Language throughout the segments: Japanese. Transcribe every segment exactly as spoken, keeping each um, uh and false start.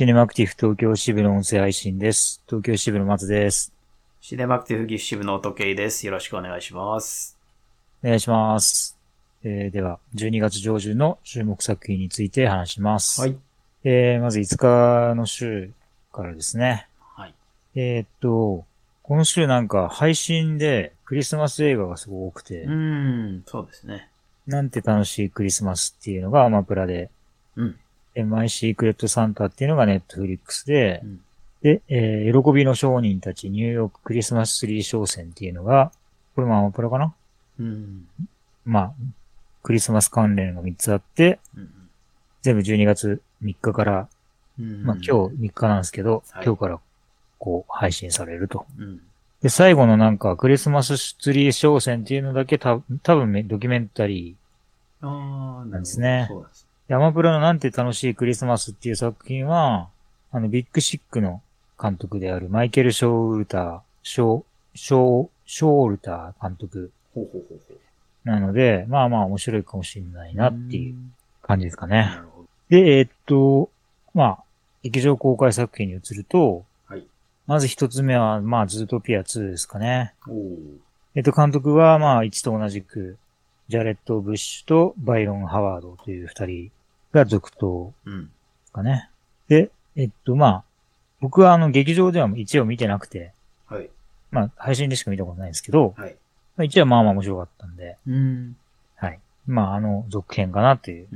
シネマクティフ東京支部の音声配信です。東京支部の松です。 シネマクティフ岐阜支部の時計です。よろしくお願いします。 お願いします。えー、では、じゅうにがつ上旬の注目作品について話します。 はい。 えー、まずいつかの週からですね。 はい。 えー、っと、この週なんか配信でクリスマス映画がすごく多くて、 うーん、そうですね。 なんて楽しいクリスマスっていうのがアマプラで、 うん。 マイシークレットサンタっていうのがネットフリックスで、 うん、 で、えー、喜びの商人たちニューヨーククリスマスツリー商戦っていうのが、これもアマプラかな。 うん。 まあ、クリスマス関連がみっつあって、 うん。 全部じゅうにがつみっかから、 うん。 まあ今日みっかなんですけど、 はい、 今日からこう配信されると。 うん。 で、最後のなんかクリスマスツリー商戦っていうのだけた多分ドキュメンタリあー、 ーなんなるほど。 ですね。 そうなんです。 でアマプラのなんて楽しいクリスマスっていう作品は、あの、ビッグシックの監督であるマイケル・ショーウルター、ショー、ショー、ショーウルター監督ほうほうほうほう。 なので、まあまあ面白いかもしれないなっていう感じですかね。 なるほど。 で、えーっと、まあ、劇場公開作品に移ると、 はい。 まず一つ目は、まあ、ズートピアツーですかね。 おー。 えっと、監督は、まあ、いちと同じく、ジャレット・ブッシュとバイロン・ハワードという二人が続投うん。 ですかね。で、えっと、まあ、僕はあの、劇場では一応見てなくて、 はい。 まあ、配信でしか見たことないんですけど、 はい。 まあ、一応まあまあ面白かったんで、 うん。 はい。まあ、あの、続編かなという。 うん。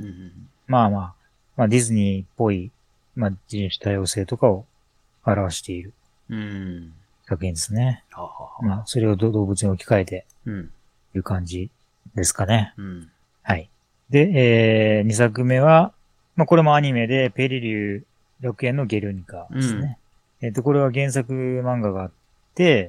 まあまあ、まあ、ディズニーっぽい、まあ、人種多様性とかを表しているうん。 作品ですね。 ははは。 まあ、それを動物に置き換えてうん。 いう感じですかね。 うん。 はい。で、えー、にさくめは、まあ、これもアニメで、ペリリュー楽園のゲルニカですね。えっと、これは原作漫画があって、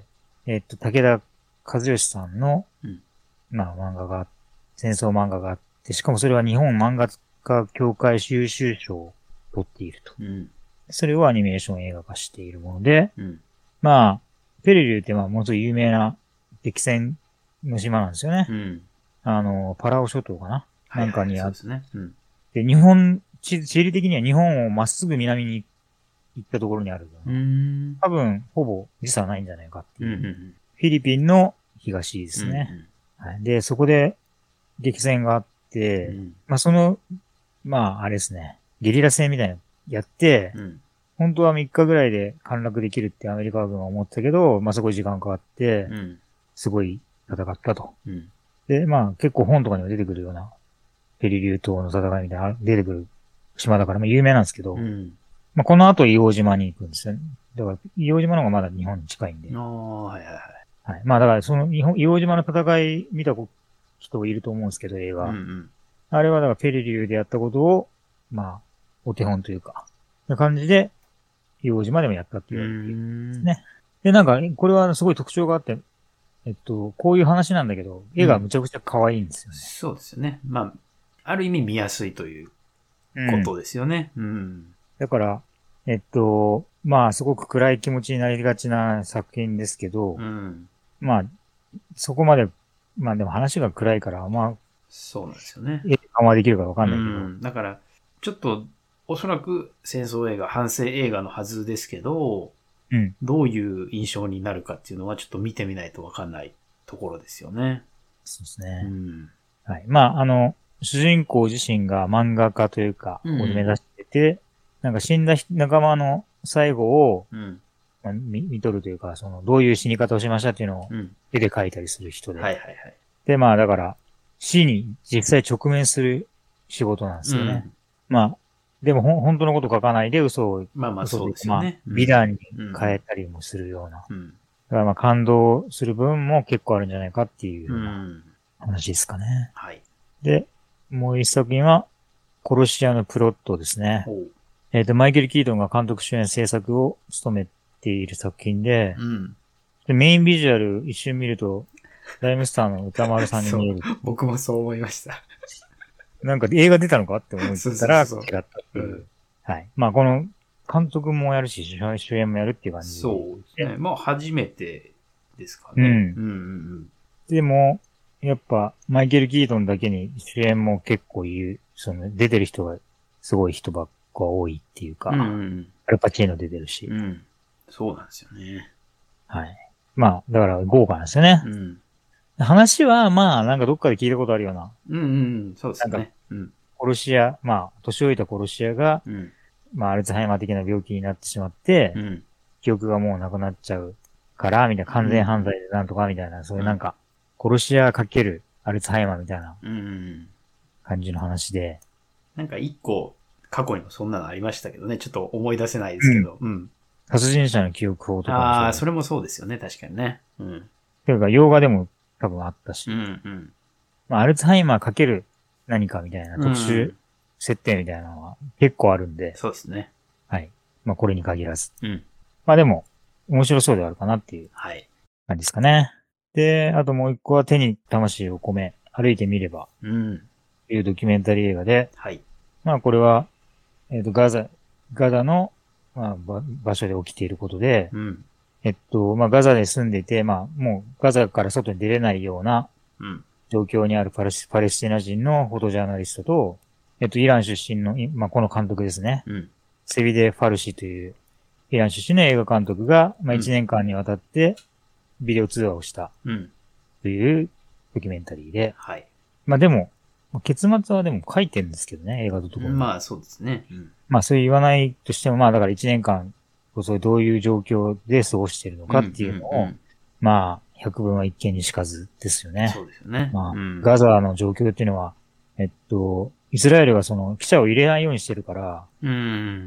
えっと、武田和義さんの、 うん。 まあ、漫画が、戦争漫画があって、しかもそれは日本漫画家協会優秀賞を取っていると。 うん。 それをアニメーション映画化しているもので、 うん。 まあ、ペリリューってまあ、ものすごい有名な激戦の島なんですよね。 うん。 あの、パラオ諸島かな、 はいはい、 なんかにあっそうですね。うん。 て、日本、地地理的には日本をまっすぐ南に行ったところにあるよううな。 ん。 多分、ほぼ時差ないんじゃないかってうん。 いう。 うん。 フィリピンの東でうん。 すね。はい、で、そこで激戦があって、 うん。 まあその、まああれですね、ゲリラ戦みたいなのやって、 うん。 本当はみっかぐらいで陥落できるってアメリカ軍は思ったけど、まあそこ時間かかって、 うん。 すごい戦ったと。 うん。 で、まあ結構本とかにも出てくるような、ペリリュー島の戦いみたいな、出てくる島だから、まあ有名なんですけど、 うん。 まあこの後硫黄島に行くんですよね。だから、硫黄島の方がまだ日本に近いんで。 ああ、はいはいはい。 はい。まあだからその日本、硫黄島の戦い見た人いると思うんですけど、映うんう画。 ん。 あれはだからペリリューでやったことを、まあ、お手本というか、な感じで、硫黄島でもやったってうー言われているんですん。 ね。で、なんか、これはすごい特徴があって、えっと、こういう話なんだけど、絵がむちゃくちゃ可愛いんですよね。 そうですよね。まあ、ある意味見やすいといううん。 ことですよね。うん。 だから、えっと、まあ、すごく暗い気持ちになりがちな作品ですけど、 うん。 まあ、そこまで、まあでも話が暗いから、まあ、 そうなんですよね。 絵緩和できるかわかうんないけど、 ん。だから、ちょっと、おそらく戦争映画、反戦映画のはずですけど、 うん。 どういう印象になるかっていうのはちょっと見てみないとわかんないところですよね。 そうですうね。 ん。 はい。まあ、あの、主人公自身が漫画家というか、 うんを目指してて、なんか死んだ仲間の最後を、 うん。 まあ、見、見とるというか、その、どういう死に方をしましたっていうのをうん。 絵で描いたりする人で。 はいはいはい。 で、まあ、だから、死に実際直面する仕事なんですよね。 うん。 まあ、でもほん、本当のこと書かないで嘘を、 まあまあそう嘘というか、まあ、 ですよね。うん。 美談にうん。 変えたりもするような。だうん。 からまあ、感動する部分も結構あるんじゃないかっていううようなん。 話ですかね。 はい。 で、もう一作品は、殺し屋のプロットですね。 ほう。 えっと、マイケル・キートンが監督主演制作を務めている作品で、 うん。 でメインビジュアル一瞬見ると、ライムスターの歌丸さんにそう。 見える。 僕もそう思いました。 なんか映画出たのかって思そうったら違っそうそう。 たっていう。 うん。 はい。まあ、この監督もやるし、主主演もやるっていう感じそうですね。まあ初めてですかね。 うん。 うんうんでも、やっぱ、マイケル・キートンだけに主演も結構言う、その、出てる人がすごい人ばっ構多いっていうか、 うん。 アルパチーノ出てるし。 うん。そうなんですよね。 はい。まあ、だから豪華なんですよね。 うん。 話は、まあ、なんかどっかで聞いたことあるような。 うんうんうん。そうでなんか、 すね。うん。 殺し屋、まあ、年老いた殺し屋が、 うん。 まあ、アルツハイマー的な病気になってしまって、 うん。 記憶がもうなくなっちゃうから、みたいな、完全犯罪でなんとか、みたいな、そういうなんか、殺し屋かけるアルツハイマーみたいなうん。 感じの話で。 なんか一個、過去にもそんなのありましたけどね。ちょっと思い出せないですうん。 けど。うん。 殺人者の記憶法とかもそああ、 うだし。 それもそうですよね。確かにね。うん。 ていうか、洋画でも多分あったし。 うん、うん。 まあ、アルツハイマーかける何かみたいなう特殊ん。 設定みたいなのは結構あるんで。 そうですね。 はい。まあ、これに限らず。 うん。 まあでも、面白そうではあるかなっていうはい。 感じですかね。で、あともう一個は手に魂を込め、歩いてみれば、 うん。 というドキュメンタリー映画で、 はい。 まあこれは、えっと、ガザ、ガザの、まあ、ば場所で起きていることで、 うん。 えっと、まあガザで住んでいて、まあもうガザから外に出れないようなうん。 状況にあるパレス、パレスチナ人のフォトジャーナリストと、えっと、イラン出身の、いまあこの監督ですね。 うん。 セビデ・ファルシというイラン出身の映画監督が、まあうん一年間にわたってビデオ通話をしたうん。 というドキュメンタリーで、 はい。 まあでも、結末はでも書いてるんですけどね、映画のところに。 まあ、そうですね。うん。 まあそう言わないとしても、まあだから一年間、そういうどういう状況で過ごしているのかっていうのを、 うんうんうんまあ、百聞は一見にしかずですよね。 そうですよね。 まあ、 うん。 ガザの状況っていうのは、えっと、イスラエルがその記者を入れないようにしてるから、 うん。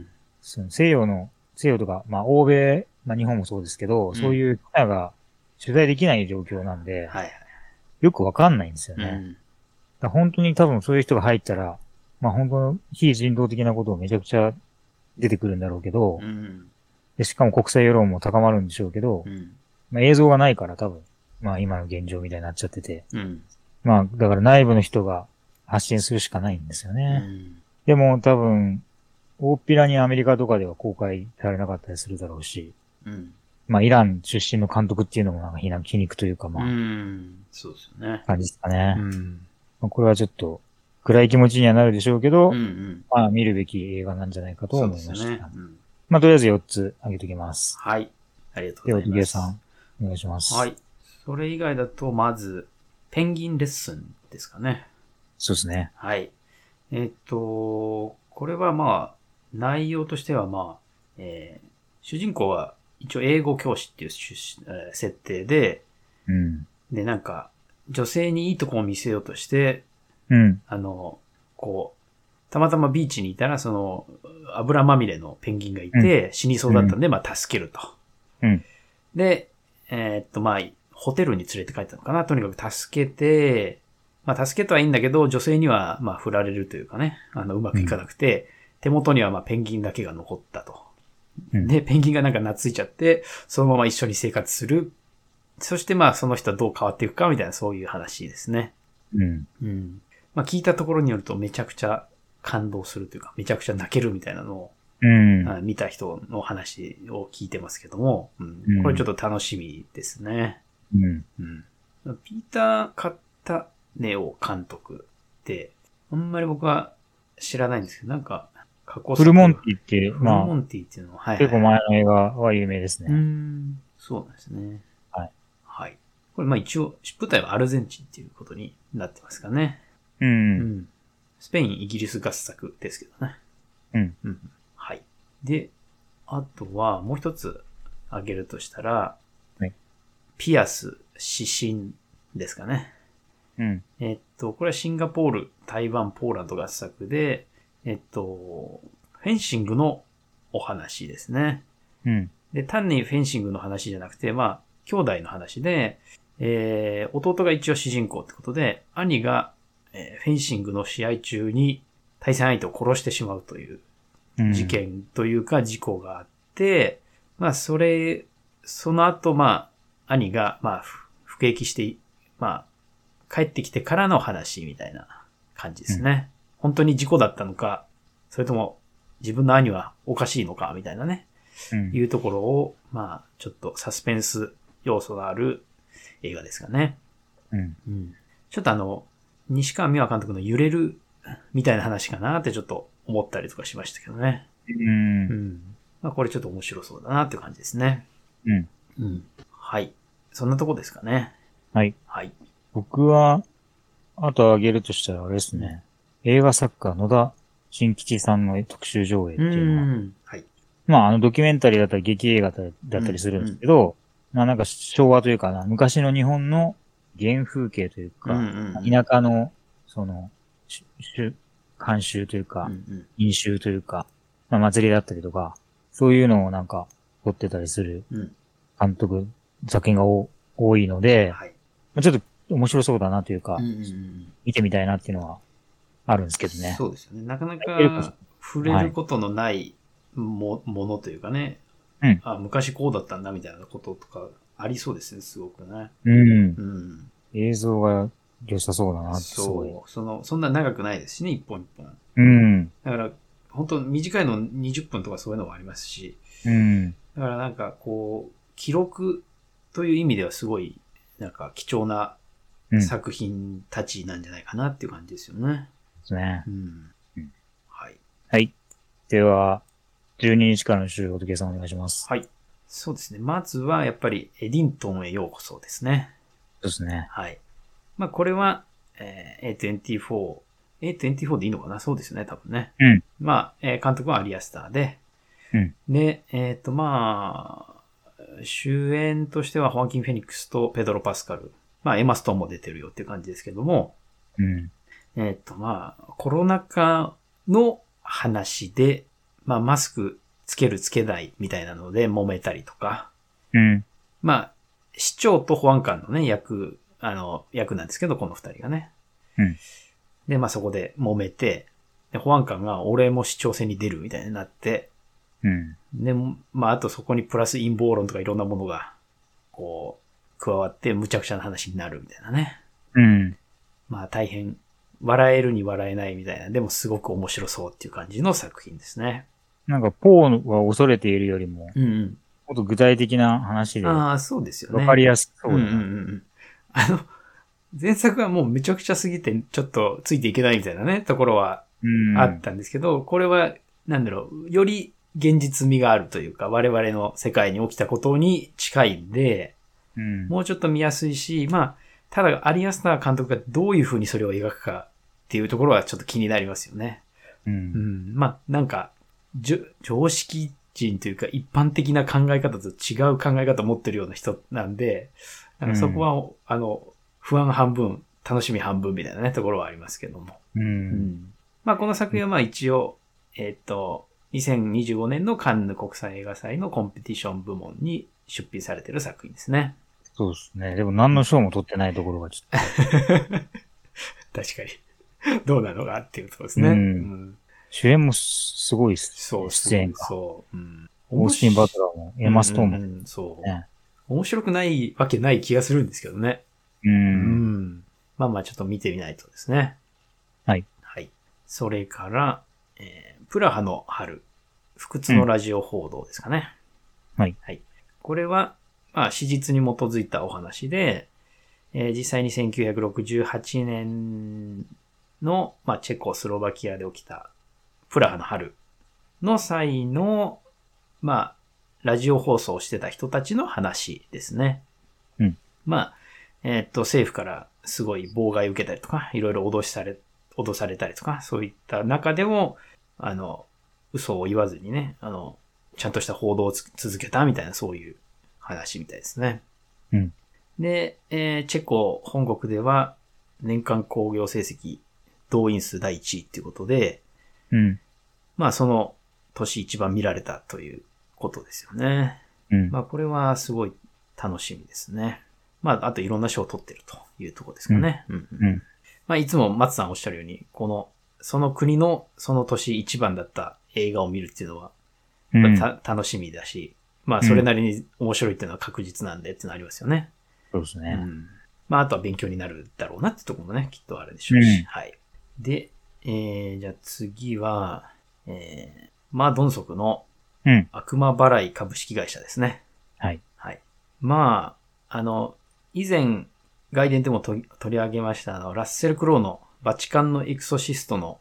その西洋の、西洋とか、まあ欧米、まあ日本もそうですけど、 うんそういう記者が取材できない状況なんで、 はいはい。 よくわかんないんですよね。 うん。 だから本当に多分そういう人が入ったら、まあ本当の非人道的なことをめちゃくちゃ出てくるんだろうけど、 うん。 でしかも国際世論も高まるんでしょうけど、 うん。 まあ映像がないから多分、まあ今の現状みたいになっちゃってて、 うん。 まあだから内部の人が発信するしかないんですようね。 ん。 でも多分、大っぴらにアメリカとかでは公開されなかったりするだろうし、 うん。 まあイラン出身の監督っていうのもなんか皮肉皮肉というかうまあ、 ん。そうですよね。 感じですかね。 うん。 まあこれはちょっと暗い気持ちにはなるでしょうけど、 うんうん。 まあ見るべき映画なんじゃないかとそう思いました。 ですよね。うん。 まあとりあえずよっつ挙げときます。 はい。ありがとうでは、おございます。 ぎげさん、お願いします。 はい。それ以外だと、まず、ペンギンレッスンですかね。 そうですね。 はい。えっと、これはまあ、内容としてはまあ、えー主人公は一応英語教師っていう出えー設定で、 うん。 で、なんか、女性にいいとこを見せようとして、 うん。 あの、こう、たまたまビーチにいたら、その、油まみれのペンギンがいて、死にそうだったんで、まあ、助けると。 うん。 で、えーっと、まあ、ホテルに連れて帰ったのかな。とにかく助けて、まあ、助けとはいいんだけど、女性には、まあ、振られるというかね、あの、うまくいかなくて、手元には、まあ、ペンギンだけが残ったと。 うん。 で、ペンギンがなんか懐いちゃって、そのまま一緒に生活する。そして、まあ、その人はどう変わっていくか、みたいな、そういう話ですね。 うん。 うん。まあ、聞いたところによると、めちゃくちゃ感動するというか、めちゃくちゃ泣けるみたいなのを、 うん。 あ見た人の話を聞いてますけども、うんうんこれちょっと楽しみですね。 うん。 うん、ピーター・カッタネオ監督って、あんまり僕は知らないんですけど、なんか、過去フルモンティって、 フルまあ、 モンティっていうのは、はい、はい。 結構前の映画は有名ですうーね。 ん、そうなんですね。 はい。 はい。これ、まあ一応、舞台はアルゼンチンっていうことになってますかね。 う。 うんん。スペイン、イギリス合作ですけどね。 うん。 うん。はい。で、あとは、もう一つ挙げるとしたら、 はい。 ピアス、指針ですかね。 うん。 えっと、これはシンガポール、台湾、ポーランド合作で、えっと、フェンシングのお話ですね。 うん。 で、単にフェンシングの話じゃなくて、まあ、兄弟の話で、えー、弟が一応主人公ってことで、兄が、えーフェンシングの試合中に対戦相手を殺してしまうといううん。 事件というか事故があって、まあ、それ、その後、まあ、兄が、まあ、ふ服役して、まあ、帰ってきてからの話みたいな感じですね。本当に事故だったのか、それとも自分の兄はおかしいのか、みたいなね、 うん。 いうところを、まあ、ちょっとサスペンス要素のある映画ですかね。 うん。 うん。ちょっとあの、西川美和監督の揺れるみたいな話かなってちょっと思ったりとかしましたけどね。 うん。 うん。まあこれちょっと面白そうだなっていう感じですね。 うん。 うん。はい。そんなとこですかね。 はい。 はい。 僕は、あと挙げるとしたらあれですね。映画作家野田真吉さんの特集上映っていうのは、 ん。はい。 まああのドキュメンタリーだったり劇映画だったりするんですけど、まあなんか昭和というかな、昔の日本の原風景というか、田舎の、その、しし慣習というか、飲酒というか、まあ祭りだったりとか、そういうのをなんか撮ってたりする監督、作品が多いので、 はい。 まあちょっと面白そうだなというか、 うんうんうん、 見てみたいなっていうのはあるんですけどね。 そうですよね。なかなか触れることのないも,、ものというかね、 うん、 あ、昔こうだったんだみたいなこととかありそうですね、すごくね。 うん。 うん。 映像が良さそうだなって、すごい。 そう。その、そんな長くないですしね、一本一本。 うん。 だから、本当短いのにじゅっぷんとかそういうのもありますし。 うん。 だからなんかこう、記録という意味ではすごい、なんか貴重な作品たちなんじゃないかなっていう感じですよね。うん、 ですね。 うん。うん。はい。 はい。では、じゅうににちからの週、おとけさんお願いします。 はい。そうですね。まずはやっぱりエディントンへようこそですね。 そうですね。 はい。まあこれは、えー、エーにじゅうよん、エーにじゅうよん でいいのかな、そうですね、多分ね。 うん。 まあ、えー、監督はアリアスターで、 うん。 で、えっ、ー、と、まあ、主演としてはホアキン・フェニックスとペドロ・パスカル。まあ、エマストーンも出てるよっていう感じですけども。 うん。 えっ、ー、と、まあ、コロナ禍の話で、まあ、マスクつけるつけないみたいなので揉めたりとか。 うん。 まあ、市長と保安官のね、役、あの、役なんですけど、この二人がね。 うん。 で、まあそこで揉めて、で保安官が俺も市長選に出るみたいになって、 うん。 で、まああとそこにプラス陰謀論とかいろんなものが、こう、加わって無茶苦茶な話になるみたいなね。 うん。 まあ大変、笑えるに笑えないみたいな、でもすごく面白そうっていう感じの作品ですね。 なんか、ポーは恐れているよりも、 うんうん。 もっと具体的な話で、 ああ、そうですよね。 わかりやすそうだな。 うんうんうん。あの、前作はもうめちゃくちゃすぎて、ちょっとついていけないみたいなね、ところはあったんですけど、これは、なんだろう、より現実味があるというか、我々の世界に起きたことに近いんで、 うん、 もうちょっと見やすいし、まあ、ただ、アリアスター監督がどういう風にそれを描くかっていうところはちょっと気になりますよね。 うん。 うん、まあ、なんか、常識人というか一般的な考え方と違う考え方を持ってるような人なんで、なんかそこは、うん、あの、不安半分、楽しみ半分みたいなね、ところはありますけども。 うん。うん、 まあ、この作品はまあ一応、えっと、にせんにじゅうごねんのカンヌ国際映画祭のコンペティション部門に出品されている作品ですね。 そうですね。でも何の賞も取ってないところがちょっと。確かに。どうなのかっていうところですね。うんうん、 主演もすごいっす、ね。 そう、 出演が。 そう。うん、 オースティン・バトラーも、エマ・ストーンも、ね、 うんうん。そう。面白くないわけない気がするんですけどね。 うん。 うん。まあまあちょっと見てみないとですね。 はい。 はい。それから、えー、プラハの春。不屈のラジオ報道ですかね。 うん、はい。 はい。これは、まあ史実に基づいたお話で、えー、実際にせんきゅうひゃくろくじゅうはちねんの、まあ、チェコスロバキアで起きたプラハの春の際の、まあ、ラジオ放送をしてた人たちの話ですね。 うん。 まあ、えー、っと、政府からすごい妨害を受けたりとか、いろいろ脅しされ、脅されたりとか、そういった中でも、あの、嘘を言わずにね、あの、ちゃんとした報道を続けたみたいな、そういう話みたいですね。 うん。 で、えー、チェコ本国では年間興行成績動員数だいいちいっていうことで、 うん。 まあその年一番見られたということですよね。 うん。 まあこれはすごい楽しみですね。まああといろんな賞を取ってるというところですかね。うん。うんうん、まあいつも松さんおっしゃるように、この、その国のその年一番だった映画を見るっていうのは、うん、た楽しみだし、まあそれなりに面白いっていうのは確実なんでっていうのありますよね。 そうですね。 うん。まあ、あとは勉強になるだろうなってところもね、きっとあるでしょうし。うん、はい。で、えー、じゃあ次は、えー、まあ、ドンソクの、悪魔払い株式会社ですね。 うん、はい。 はい。まあ、あの、以前、外伝でも取り上げました、あの、ラッセル・クロウのバチカンのエクソシストの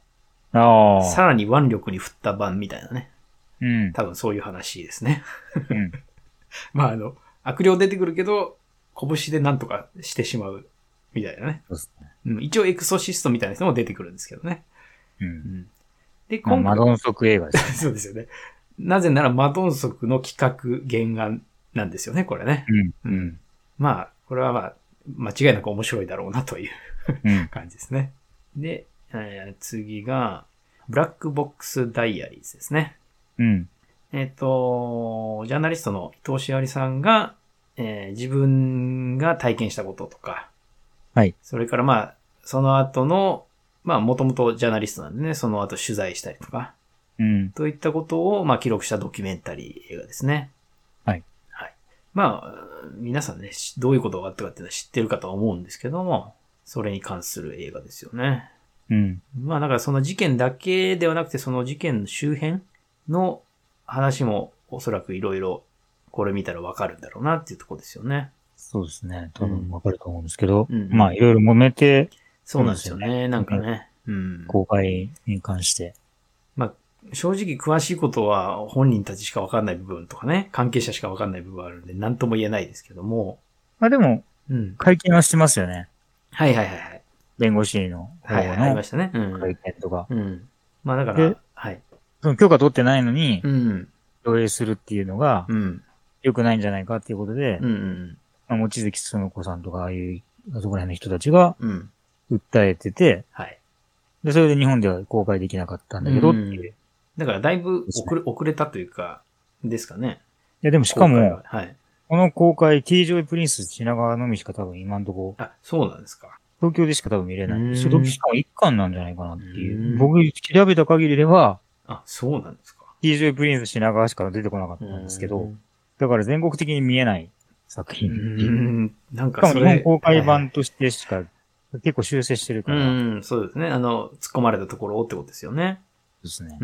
ああ。 さらに腕力に振った版みたいなね。 うん。 多分そういう話ですね。 うん。 まああの、悪霊出てくるけど、拳でなんとかしてしまうみたいなね。 そうですね。 うん、一応エクソシストみたいな人も出てくるんですけどね。 う。 うんん、で、 まあ、 今回、 マドンソク映画ですね。 そうですよね。なぜならマドンソクの企画原案なんですよね、これね。 うん。うん。 まあ、これはまあ、間違いなく面白いだろうなといううん。 感じですね。で、えー次が、ブラックボックスダイアリーズですね。 うん。 えっ、と、ジャーナリストの伊藤詩織さんが、えー自分が体験したこととか、 はい。 それからまあ、その後の、まあ、もともとジャーナリストなんでね、その後取材したりとか、 うん。 といったことを、まあ、記録したドキュメンタリー映画ですね。 はい。 はい。まあ、皆さんね、しどういうことがあったかっていうのは知ってるかとは思うんですけども、それに関する映画ですよね。 うん。 まあ、だからその事件だけではなくて、その事件の周辺の話もおそらくいろいろこれ見たらわかるんだろうなっていうところですよね。 そうですね。多分わかると思うんですけど、 うんうんまあ、いろいろ揉めて、 そうなんですよね。なんかね。うん。 公開に関して。 まあ、正直詳しいことは本人たちしかわかんない部分とかね、関係者しかわかんない部分あるんで、なんとも言えないですけども。 まあでも、 うん。 会見はしてますよね。 はいはいはいはい。 弁護士の方はいはい、ありまのしたね。うん。 会見とか。 うん。まあだかでら、はい。 その許可取ってないのにう、ん。 上映するっていうのがう、ん。 良くないんじゃないかっていうことでうん。う、ん。 まあ、望月その子さんとか、ああいう、あそこら辺の人たちが、 うん。 訴えてて、 はい。 で、それで日本では公開できなかったんだけど、っていう。いだからだいぶ遅れ、遅れたというか、ですかね。 や、でもしかも、 はい。 この公開、T ジョイプリンス品川のみしか多分今んとこ、 あ、そうなんですか。 東京でしか多分見れない。 うーんそれしかも一巻なんじゃないかなっていうう。 ーん僕調べた限りでは、 あ、そうなんですか。 T ジョイプリンス品川しか出てこなかったんですけど、だから全国的に見えない作う品っていう。 ーん。なんしかも日かそれ。 本公開版としてしか、結構修正してるから。 うん、そうですね。あの、突っ込まれたところってことですよね。 ですね。 うん。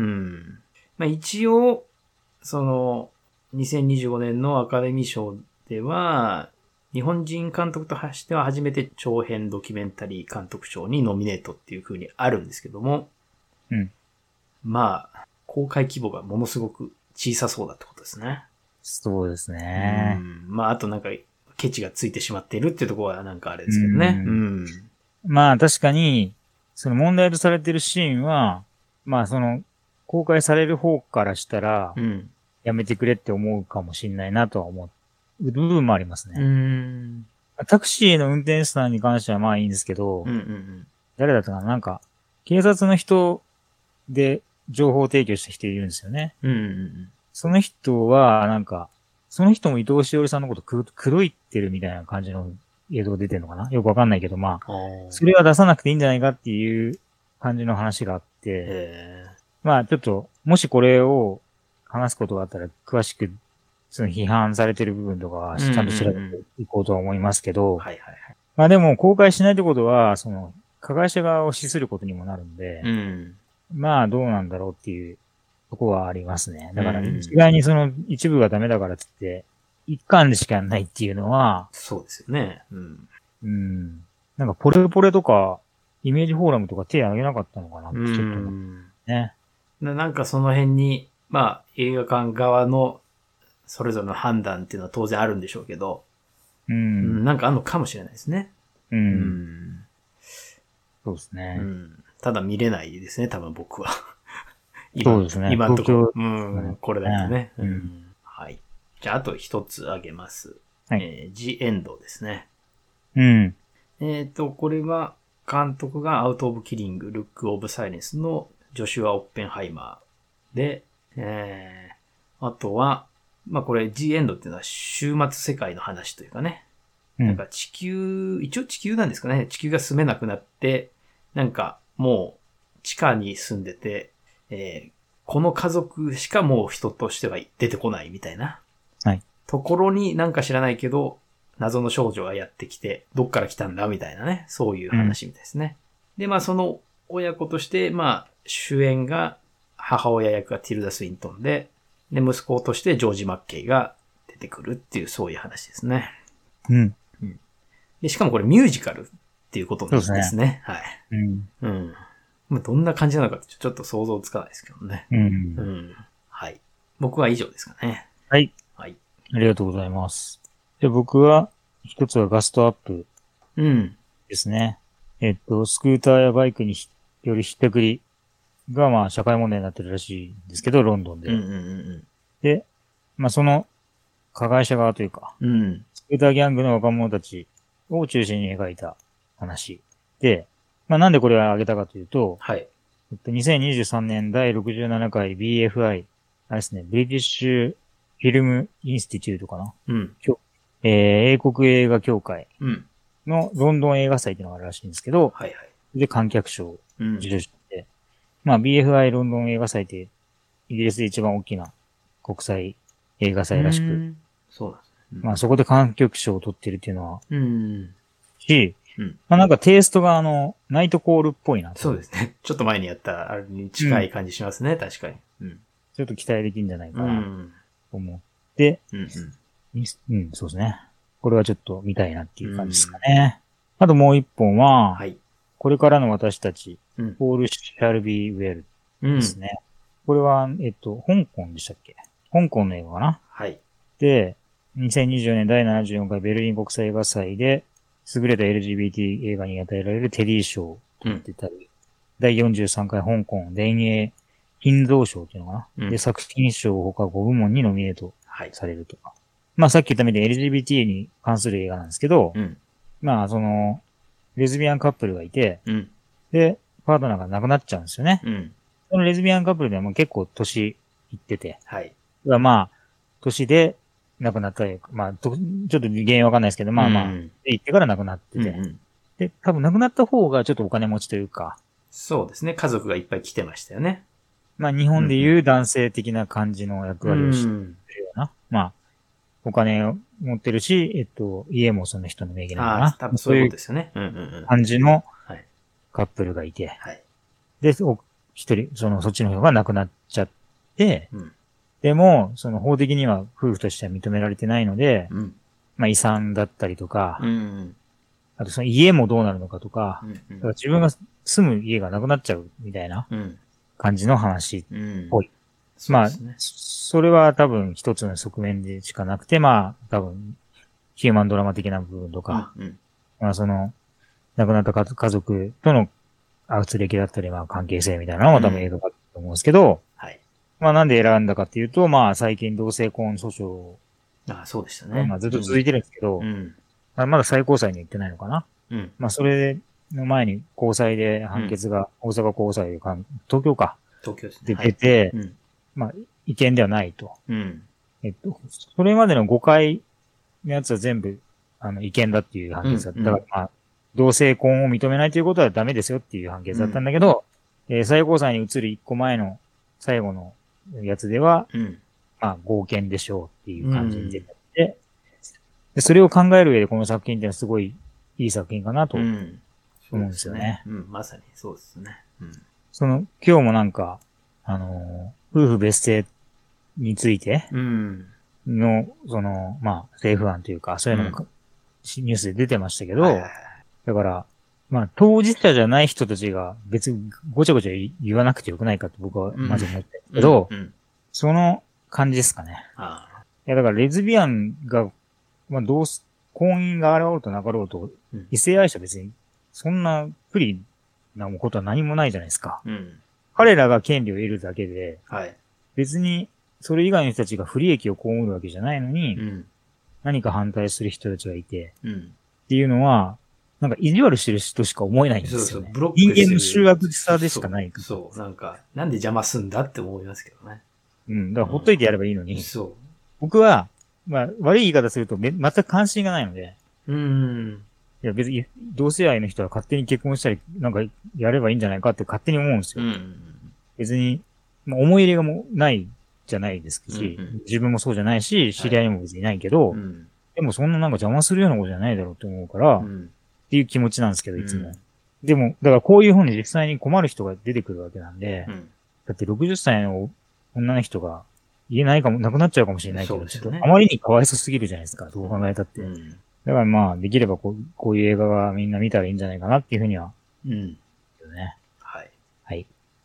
まあ一応、その、にせんにじゅうごねんのアカデミー賞では、日本人監督としては初めて長編ドキュメンタリー監督賞にノミネートっていう風にあるんですけども、 うん。 まあ、公開規模がものすごく小さそうだってことですね。 そうですね。 うん。まあ、あとなんか、ケチがついてしまっているっていうところはなんかあれですけどね。 ううんん。 まあ確かに、その問題とされてるシーンは、まあその、公開される方からしたらう、ん。 やめてくれって思うかもしれないなとは思う部分もありますうね。 ん。 タクシーの運転手さんに関してはまあいいんですけど、 うんうん誰だったかななんか、警察の人で情報提供した人いるんですよね。 うん。うんうんその人は、なんか、その人も伊藤詩織さんのことく、黒いってるみたいな感じの映像出てるのかなよくわかんないけど、まあ、 うん。 それは出さなくていいんじゃないかっていう感じの話があって、 へまあちょっと、もしこれを話すことがあったら、詳しく、その批判されてる部分とかはちゃんと調べていこうとは思いますけど、 はいはいはい。 まあでも公開しないってことは、その、加害者側を死することにもなるんで、 うん。 まあどうなんだろうっていうとこはありますね。だからうん一概にその一部がダメだからっつって、一巻でしかやんないっていうのは、 そうですよね。うん。 うん。なんかポレポレとか、イメージフォーラムとか手挙げなかったのかなってうちょっと思うん。 ね。 ななんかその辺に、まあ映画館側のそれぞれの判断っていうのは当然あるんでしょうけど、 ううん、 ん。 なんかあるのかもしれないですね。 う。 うんん。 そうですね。 うん。ただ見れないですね、多分僕は。 そうですね。 今んとこ。 東京うん、これだとね。 うんうんはい。じゃあ、あと一つあげます。 はいえー、ジ・エンドですね。 うん。 えっ、と、これは、監督がアウト・オブ・キリング、ルック・オブ・サイレンスのジョシュア・オッペンハイマーで、えー、あとは、まあこれ、ジ・エンドっていうのは終末世界の話というかね。 うんなんか地球、一応地球なんですかね。地球が住めなくなって、なんかもう地下に住んでて、えーこの家族しかもう人としては出てこないみたいな。 はい。 ところになんか知らないけど、謎の少女がやってきて、どっから来たんだみたいなね。そういう話みたいですね。で、まあその親子として、まあ主演が母親役がティルダ・スウィントンで、で、息子としてジョージ・マッケイが出てくるっていうそういう話ですね。 うん。 で、しかもこれミュージカルっていうことですね。 そうですはい。 うん。 うん。 まあ、どんな感じなのかちょっと想像つかないですけどね。 うん。 うん。はい。僕は以上ですかね。 はい。 はい。 ありがとうございます。で、僕は、一つはガストアップうん。 ですね。えっと、スクーターやバイクによるひったくりが、まあ、社会問題になってるらしいんですけど、ロンドンで。 うんうんうんで、まあ、その、加害者側というか、 うん。うん。 スクーターギャングの若者たちを中心に描いた話で、まあ、なんでこれを挙げたかというと、 はい。 えっと、にせんにじゅうさんねんだいろくじゅうななかい ビーエフアイ、あれですね、ブリティッシュフィルムインスティテュートかな、 うん。 えー、英国映画協会うん。 のロンドン映画祭っていうのがあるらしいんですけど、 はいはい。 で、観客賞をうん。 受賞して、まあ ビーエフアイ ロンドン映画祭ってイギリスで一番大きな国際映画祭らしく、 うん。そうなんですね。 まあそこで観客賞を取ってるっていうのは、 うん。 し、 うん。 まあなんかテイストがあの、ナイトコールっぽいなと。 そうですね。ちょっと前にやったあれに近い感じしますね。確かに。うん。 ちょっと期待できるんじゃないかうなとん。 思って、 うん。うん。 うん、そうですね。これはちょっと見たいなっていう感じですかね。あともう一本は、 はい。 これからの私たち、 うん。 All shall be well うん。 ですね。これは、えっと、香港でしたっけ？香港の映画かな。 はい。 で、にせんにじゅうよねんだいななじゅうよんかいベルリン国際映画祭で、優れた エルジービーティー 映画に与えられるテディ賞を取ってたり、うん、だいよんじゅうさんかい香港電影金像賞っていうのかな、うん、で、作品賞ほかごぶもんにノミネートされるとか。はい、まあさっき言ったみたいに エルジービーティー に関する映画なんですけど、うん、まあその、レズビアンカップルがいて、うん、で、パートナーが亡くなっちゃうんですよね。うん、そのレズビアンカップルではもう結構年いってて、はい。まあ、年で亡くなったり、まあ、ちょっと原因わかんないですけど、まあまあ、うん、で行ってから亡くなってて、うんうん、で、多分亡くなった方がちょっとお金持ちというか、 そうですね。家族がいっぱい来てましたよね。 まあ日本でいう男性的な感じの役割をしてるような、うん、まあ、お金を持ってるし、えっと、家もその人の名義なのかな。 ああ、多分そういうことですよね。うんうんうん。 感じのカップルがいて、はい、で、一人、その、そっちの人が亡くなっちゃって、うん、でも、その法的には夫婦としては認められてないので、うん、まあ遺産だったりとか、うんうん、あとその家もどうなるのかとか、うんうん、だから自分が住む家がなくなっちゃうみたいな感じの話っぽい。うんうん、まあ、ね、それは多分一つの側面でしかなくて、まあ多分ヒューマンドラマ的な部分とか、うんうん、まあその亡くなった家族との圧力だったり、まあ関係性みたいなのも多分映画だと思うんですけど、うん、はい。まあなんで選んだかっていうと、まあ最近同性婚訴訟。 ああ、そうでしたね。 まあずっと続いてるんですけど、うん、まだ最高裁に行ってないのかな。うん、まあそれの前に高裁で判決が、うん、大阪高裁で、東京か。 東京ですね。 で出て、はい、うん、まあ違憲ではないと。うん、えっと、それまでのごかいのやつは全部、あの、違憲だっていう判決だった。うんうん、だからまあ、同性婚を認めないということはダメですよっていう判決だったんだけど、うん、えー、最高裁に移るいっこまえの最後のやつでは、うん、まあ合憲でしょうっていう感じに出て、うん、で、それを考える上でこの作品ってのはすごいいい作品かなと思うんですよね。 うん、うん、まさにそうですね。うん、 その、今日もなんか、あのー、夫婦別姓についての、その、まあ政府案というか、そういうのも、うん、ニュースで出てましたけど、はいはいはい、だから、まあ、当事者じゃない人たちが別にごちゃごちゃ言わなくてよくないかと僕はまず思ってるけど、うんうんうん、その感じですかね。ああ、いや、だからレズビアンが、まあ、どうす、婚姻があろうとなかろうと、うん、異性愛者別に、そんな不利なことは何もないじゃないですか。うん、彼らが権利を得るだけで、はい、別にそれ以外の人たちが不利益を被るわけじゃないのに、うん、何か反対する人たちがいて、うん、っていうのは、なんか意地悪してる人しか思えないんですよね。そうそう、ブロック人間の醜悪さでしかない。 そう、そう、なんか、なんで邪魔すんだって思いますけどね。 うん、だからほっといてやればいいのに。うん、そう。僕は、まあ、悪い言い方するとめ、全く関心がないので。うん。いや、別に、同性愛の人は勝手に結婚したり、なんか、やればいいんじゃないかって勝手に思うんですよ。うん。別に、まあ、思い入れがもうないじゃないですし、うんうん、自分もそうじゃないし、知り合いにも別にいないけど、はい、うん、でもそんななんか邪魔するようなことじゃないだろうと思うから、うん、っていう気持ちなんですけど、いつも。うん、でも、だからこういうふうに実際に困る人が出てくるわけなんで、うん、だってろくじゅっさいの女の人が言えないかも、亡くなっちゃうかもしれないけど、ね、ちょっとあまりにかわいそすぎるじゃないですか、どう考えたって。うん、だからまあ、できればこうこういう映画がみんな見たらいいんじゃないかなっていうふうには。うん。ね、 はい。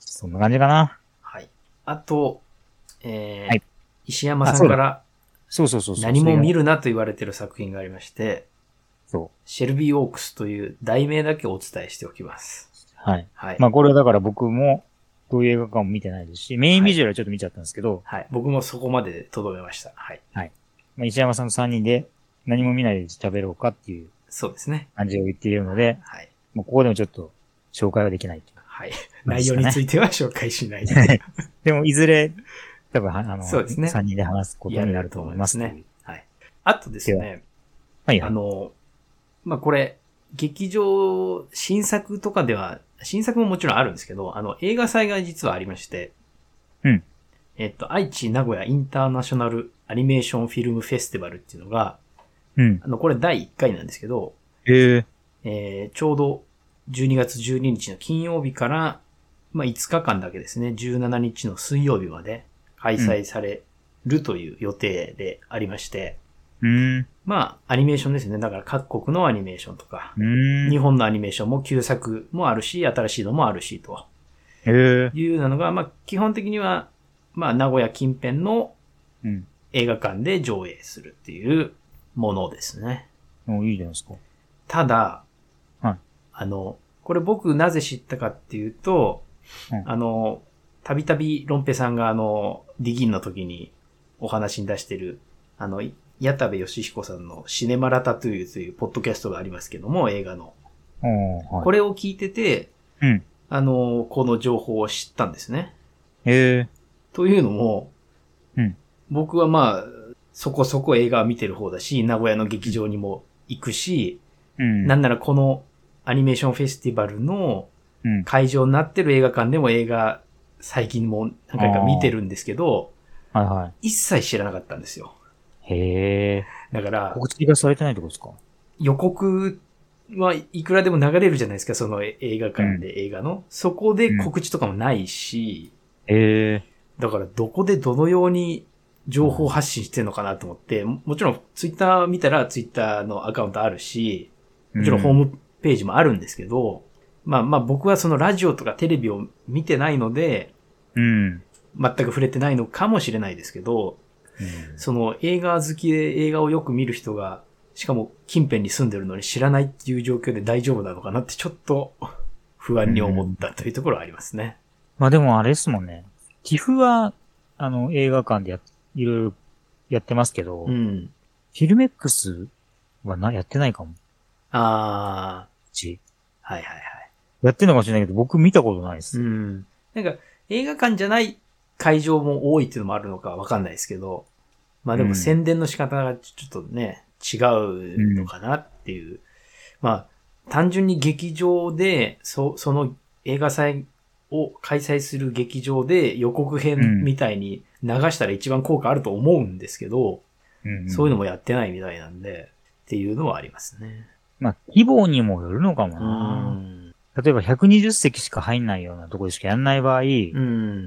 そんな感じかな。 はい。あと、えーはい石山さんからそうそうそうそう。 何も見る。 るなと言われている作品がありまして、 そシェルビーオークスという題名だけお伝えしておきます。 う。はい。 はい。 まあこれはだから僕も、どういう映画館も見てないですし、メインビジュアルはちょっと見ちゃったんですけど、 はい。僕もそこまでで留めました。はい。 はい。まあ、石山さんとさんにんで何も見ないで喋ろうかっていうそうですね。 感じを言っているので、 はい。 もうここでもちょっと紹介はできないっていう。 はい。内容については紹介しないで。 でも、いずれ、多分、あの、 そうですねさんにんで話すことになると思いますやると思いますね。はい。あとですね、 はいはい。 あの、まあ、これ、劇場、新作とかでは、新作ももちろんあるんですけど、あの、映画祭が実はありまして、 うん。 えっと、愛知名古屋インターナショナルアニメーションフィルムフェスティバルっていうのが、 うん。 あの、これだいいっかいなんですけど、 へえ。 えー、ちょうどじゅうにがつじゅうににちの金曜日から、まあ、いつかかんだけですね、じゅうしちにちの水曜日まで開催されるという予定でありまして、 うーん。 まあ、アニメーションですね。だから各国のアニメーションとか、 うーん。 日本のアニメーションも旧作もあるし、新しいのもあるし、とへえ。 いうのが、まあ、基本的には、まあ、名古屋近辺のうん。 映画館で上映するっていうものですね。 お、いいじゃないですか。 ただ、 はい。 あの、これ僕なぜ知ったかっていうと、 うんあの、たびたびロンペさんがあの、ディギンの時にお話に出してる、あの、矢田部義彦さんのシネマラタトゥーユというポッドキャストがありますけども、映画の。 おー、はい。 これを聞いてて、 うん。 あの、この情報を知ったんですね。 へえ。 というのも、 うん。 僕はまあ、そこそこ映画を見てる方だし、名古屋の劇場にも行くし、 うん。 なんならこのアニメーションフェスティバルのうん。 会場になってる映画館でも映画最近も何回か見てるんですけど、 はいは一切知らなかったんですよ。 い。へえ。 だから、 告知がされてないってことですか？ 予告はいくらでも流れるじゃないですか、その映画館で映画の。そこで告知とかもないし、 へえ。 だからどこでどのように情報発信してるのかなと思って、ももちろんツイッター見たらツイッターのアカウントあるし、もちろんホームページもあるんですけど、まあまあ僕はそのラジオとかテレビを見てないので、 うん。 全く触れてないのかもしれないですけど、 うん。 その映画好きで映画をよく見る人が、しかも近辺に住んでるのに知らないっていう状況で大丈夫なのかなってちょっと不安に思ったというところはありますね。 まあでもあれですもんね。ティフは、あの、映画館でや、いろいろやってますけど、 うん。 フィルメックスはな、やってないかも。 あうち。 あ、はいはいはい。 やってんのかもしれないけど、僕見たことないです。 うん。なんか映画館じゃない会場も多いっていうのもあるのかわかんないですけど、まあでも宣伝の仕方がちょっとね、違うのかなっていう。うん、まあ、単純に劇場で、そ、その映画祭を開催する劇場で予告編みたいに流したら一番効果あると思うんですけど、 うんうん、 そういうのもやってないみたいなんで、っていうのはありますね。 まあ、規模にもよるのかもうな。 ん。 例えばひゃくにじゅっせきしか入んないようなところでしかやんない場合、 うん。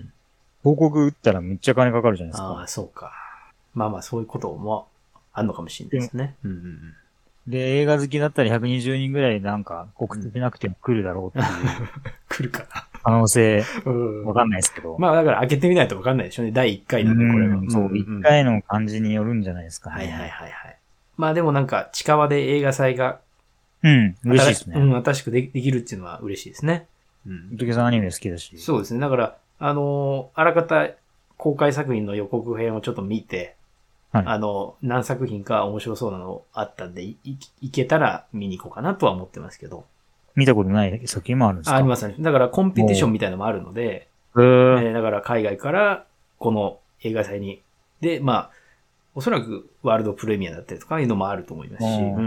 広告打ったらめっちゃ金かかるじゃないですか。 ああ、そうか。まあまあ、そういうこともあるのかもしれないですね。うんうんうん。 で、映画好きだったらひゃくにじゅうにんぐらいなんか告知しなくても来るだろうっていう来るかな。 可能性、 うんわかんないですけど。 まあだから開けてみないとわかんないでしょうね。だいいっかいなんで、これは。 うんそう、いっかいの感じによるんじゃないですかね。 はいはいはいはい。まあでもなんか、近場で映画祭が、 うん、嬉しいですね。 うん、新しくでできるっていうのは嬉しいですね。 うん。時計さんアニメ好きだし。 そうですね。だから、あのーあらかた公開作品の予告編をちょっと見て、はい、あの、何作品か面白そうなのあったんで、い、い、いけたら見に行こうかなとは思ってますけど。 見たことない作品もあるんですか？ あ、ありますね。だからコンペティションみたいなのもあるので、 えーえー、だから海外からこの映画祭に、で、まあ、おそらくワールドプレミアだったりとかいうのもあると思いますし、うん、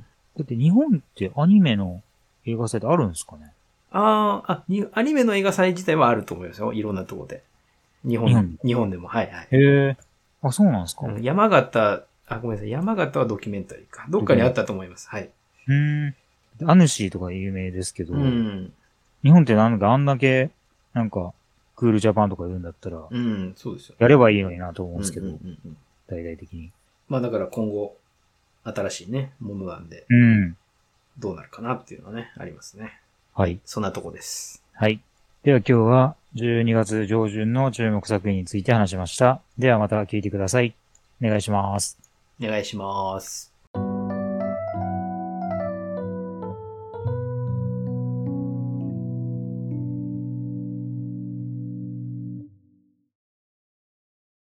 だって日本ってアニメの映画祭ってあるんですかね？ ああ、に、アニメの映画祭自体はあると思いますよ。いろんなところで。日本、日本日本でも、はいはい。 へえ。あ、そうなんですか、 うん、山形、あ、ごめんなさい。山形はドキュメンタリーか。どっかにあったと思います。はい。 うん。アヌシーとか有名ですけど、 うん、 日本ってなんかあんだけ、なんか、クールジャパンとか言うんだったら、 うん、そうですよ。 やればいいのになと思うんですけど、 うんうんうんうん、 大々的に。 まあだから今後、新しいね、ものなんで、 うん。 どうなるかなっていうのはね、ありますね。 はい。 そんなとこです。 はい。では今日は、 じゅうにがつ上旬の注目作品について話しました。ではまた聞いてください。お願いします。 お願いします。